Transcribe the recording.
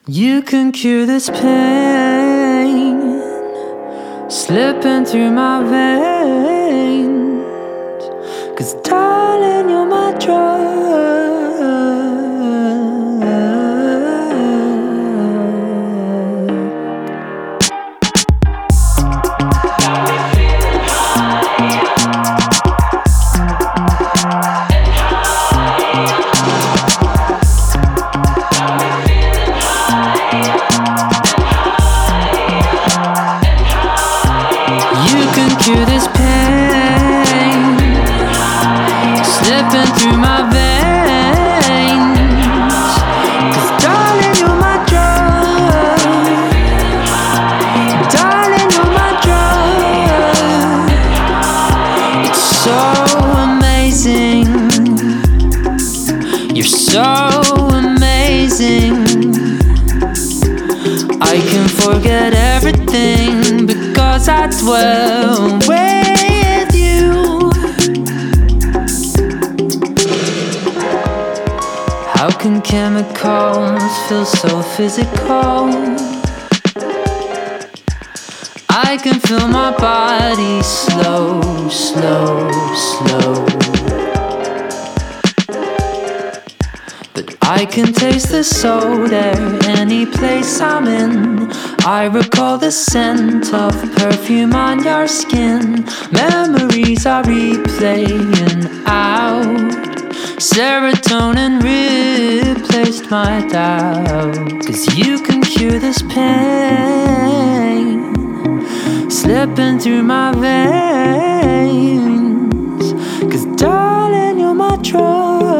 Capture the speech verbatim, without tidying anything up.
You can cure this pain slipping through my veins, 'cause darling, you're my drug. Cure this pain slipping through my veins, 'cause darling, you're my drug. Darling, you're my drug. It's so amazing. You're so amazing. I can forget everything because I dwell with you. How can chemicals feel so physical? I can feel my body slow, slow, slow. But I can taste the salt air any place I'm in. I recall the scent of perfume on your skin. Memories are replaying out. Serotonin replaced my doubt. 'Cause you can cure this pain slipping through my veins, 'cause darling, you're my drug.